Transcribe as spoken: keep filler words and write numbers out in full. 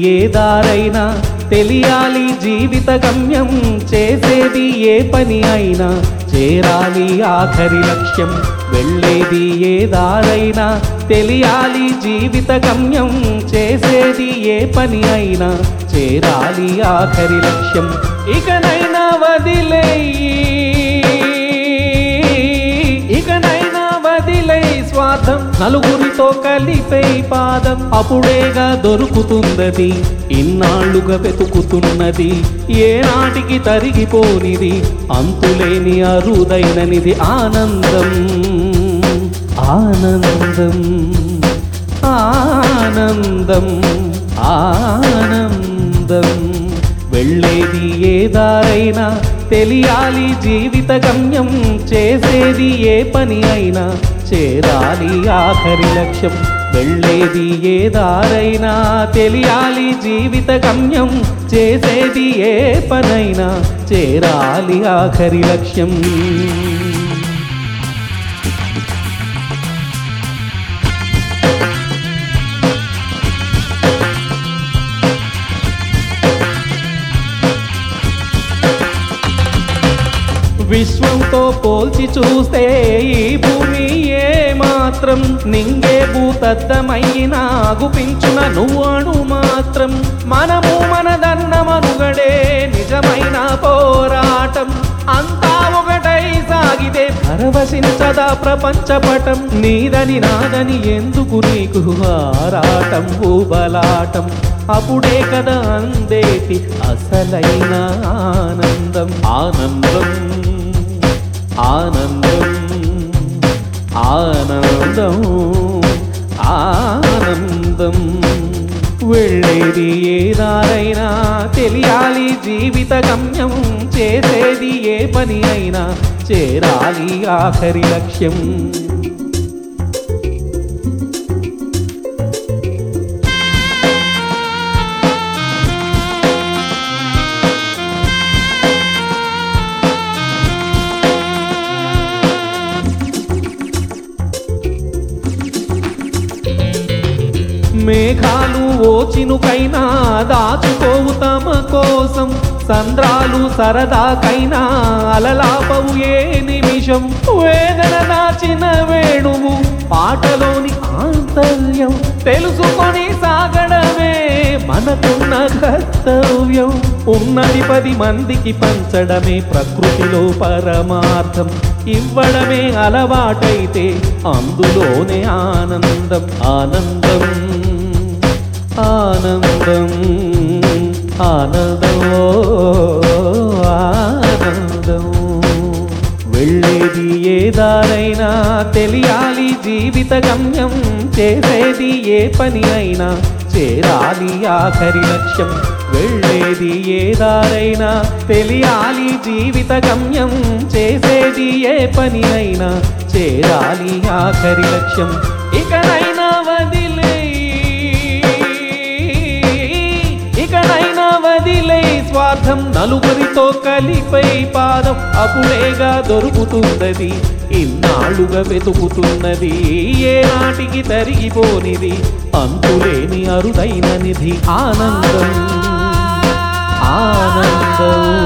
ఏ దారైనా తెలియాలి జీవిత గమ్యం చేసేది ఏ పని అయినా చేరాలి ఆఖరి లక్ష్యం వెళ్ళేది ఏ దారైనా తెలియాలి జీవిత గమ్యం చేసేది ఏ పని అయినా చేరాలి ఆఖరి లక్ష్యం ఇకనైనా వదిలేయి ఇకనైనా వదిలే స్వార్థం నలుగురితో కలిపే పాదం అప్పుడేగా దొరుకుతున్నది ఇన్నాళ్ళుగా వెతుకుతున్నది ఏనాటికి తరిగిపోనిది అంతులేని అరుదైననిది ఆనందం ఆనందం ఆనందం ఆనందం వెళ్ళేది ఏ దారైనా తెలియాలి జీవిత గమ్యం చేసేది ఏ పని అయినా చేరాలి ఆఖరి లక్ష్యం వెళ్ళేది ఏ దారైనా తెలియాలి జీవిత గమ్యం చేసేది ఏ పనైనా చేరాలి ఆఖరి లక్ష్యం విశ్వంతో పోల్చి చూస్తే ఈ భూమి ఏ మాత్రం నింగే భూతద్దమైనా గుపించున నువ్వు అణు మాత్రం మనము మనదన్న మనుగడే నిజమైన పోరాటం అంతా ఒకటై సాగితే పరవశించదా ప్రపంచపటం నీదని నాదని ఎందుకు నీకు ఆరాటం ఊబలాటం అప్పుడే కదా అందేటి అసలైన ఆనందం ఆనందం ఆనందం ఆనందం ఆనందం వెళ్ళేది ఏ దారైనా తెలియాలి జీవిత గమ్యం చేసేది ఏ పని అయినా చేరాలి ఆఖరి లక్ష్యం మేఘాలు ఓ చినుకైనా దాచుకోవు తమ కోసం సంద్రాలు సరదాకైనా అలలాపవు ఏ నిమిషం వేదన దాచిన వేణువు పాటలోని ఆంతర్యం తెలుసుకొని సాగడమే మనకున్న కర్తవ్యం ఉన్నది పది మందికి పంచడమే ప్రకృతిలో పరమార్థం ఇవ్వడమే అలవాటైతే అందులోనే ఆనందం ఆనందం ఆనందం ఆనందం ఆనందం వెళ్ళేది ఏ దారైనా తెలియాలి జీవిత గమ్యం చేసేది ఏ పని అయినా చేరాలి ఆఖరి లక్ష్యం వెళ్ళేది ఏ దారైనా తెలియాలి జీవిత గమ్యం చేసేది ఏ పని అయినా చేరాలి ఆఖరి లక్ష్యం ఇకనైనా వదిలేయి ఇకనైనా వదిలే స్వార్థం నలుగురితో కలిపై పాదం అప్పుడేగా దొరుకుతున్నది ఇన్నాళ్ళుగా వెతుకుతున్నది ఏనాటికి తరిగిపోనిది అంతులేని అరుదైన నిధి ఆనందం ఆనందం